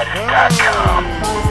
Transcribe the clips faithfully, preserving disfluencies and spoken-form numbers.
dot com.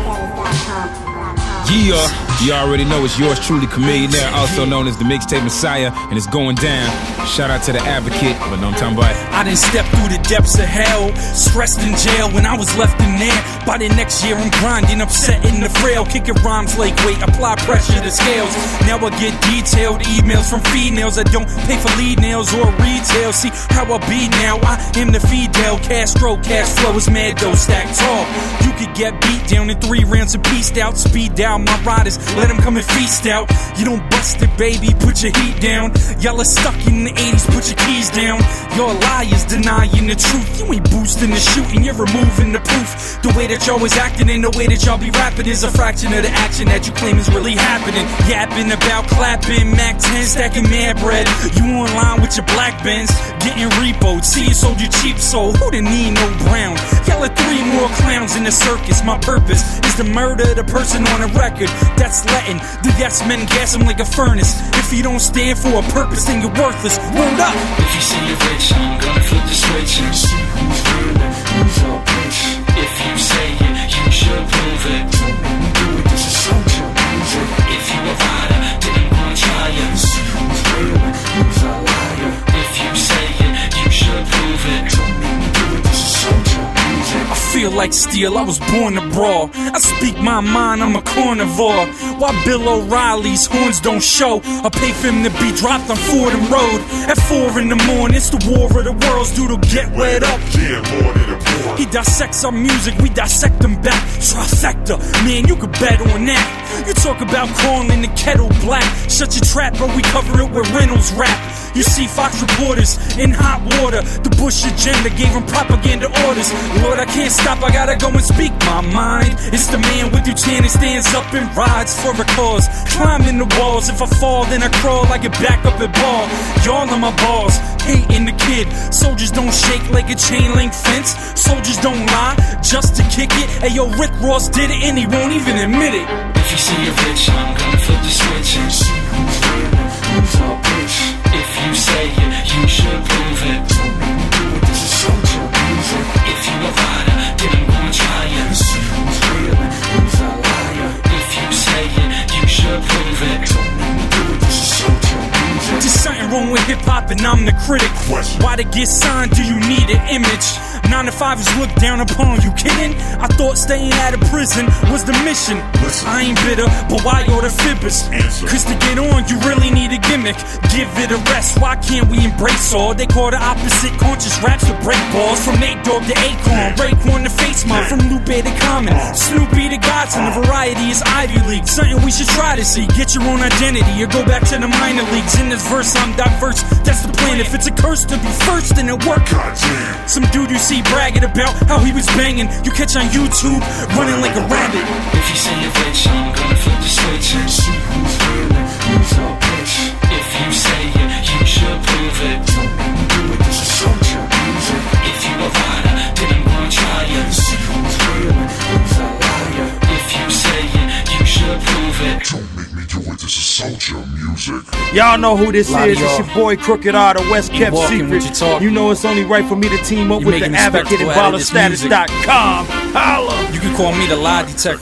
Yeah, you already know it's yours truly, Chamillionaire, also known as the Mixtape Messiah, and it's going down. Shout out to the Advocate, but no, I'm talking about. I done stepped through the depths of hell, stressed in jail when I was left in there. By the next year I'm grinding, upset in the frail, kicking rhymes like weight, apply pressure to scales. Now I get detailed emails from females that don't pay for lead nails or retail. See how I be now, I am the Fidel Castro, cash flow is mad though, stacked tall. You could get beat down in three rounds and pieced out, speed down my riders, let them come and feast out. You don't bust it, baby, put your heat down. Y'all are stuck in the eighties, put your keys down. You're liars denying the truth. You ain't boosting the shooting, you're removing the proof. The way that y'all was acting and the way that y'all be rapping is a fraction of the action that you claim is really happening. Yapping about clapping, Mac ten, stacking mad bread. You online with your black Benz, getting repoed. See you sold your cheap soul, who the Nino Brown? Y'all are three more clowns in the circus. My purpose is to murder the person on a record. That's letting the yes men gas him like a furnace. If you don't stand for a purpose, then you're worthless. Word up! If you see you're rich, I'm gonna flip the switch and see who's real and who's all bitch. If you say it, you should prove it. Don't make me do it, this is soldier music. If you a rider, didn't wanna try it. See who's real and who's a liar. If you say it, you should prove it. Don't make me do it, this is soldier music. I feel like steel, I was born to brawl. I speak my mind, I'm a carnivore. While Bill O'Reilly's horns don't show, I pay for him to be dropped on Fordham Road. At four in the morning, it's the war of the worlds. Dude'll get wet up. Yeah, more than a poor. He dissects our music, we dissect them back. Trifecta, man, you could bet on that. You talk about calling the kettle black. Shut your trap, but we cover it with Reynolds rap. You see Fox reporters in hot water. The Bush agenda gave them propaganda orders. Lord, I can't stop, I gotta go and speak my mind. It's the man with your chin and stands up and rides for a cause. Climbing the walls, if I fall then I crawl, I get back up and ball. Y'all are my balls, hating the kid. Soldiers don't shake like a chain link fence. Soldiers don't lie, just to kick it. Hey yo, Rick Ross did it and he won't even admit it. If you see you're rich, I'm gonna flip the switch and see who's real and who's all bitch. If you say it, you should prove it. Don't make me do it, this is soldier music. If you a rider, didn't wanna try it. See who's real and who's a liar. If you say it, you should prove it. Don't make me do it, this is soldier music. Just something wrong with hip-hop and I'm the critic. Question. Why to get signed do you need an image? Nine to five is looked down upon, you kidding? I thought staying out of prison was the mission. Listen. I ain't bitter, but why all the fibbers? Answer. Cause to get on, you really need a gimmick. Give it a rest, why can't we embrace all? They call the opposite conscious raps to break balls. From Nate Dogg to Acorn, Raekwon to Face Mom, from Lupe to Common, Snoopy to Godson, the variety is Ivy League. Something we should try to see. Get your own identity or go back to the minor leagues. In this verse I'm diverse, that's the plan. If it's a curse to be first, then it work. Goddamn. Some dude you see bragging about how he was banging, you catch on YouTube running like a rabbit. If you say you're rich, I'm gonna flip the switch and see who's real and who's all bitch. If you say it, you should prove it. Don't make me do it, this is soldier music. If you a rider, didn't wanna try it. See who's real and who's a liar. If you say it, you should prove it. Don't make me do it, this is soldier music. Y'all know who this Lot is. of It's y'all your boy Crooked R, the West ain't Kept walking what Secret. you talk. You know it's only right for me to team up You with the making Advocate and respectful out of Baller this Status music. dot com. Holla! You can call me the lie detector.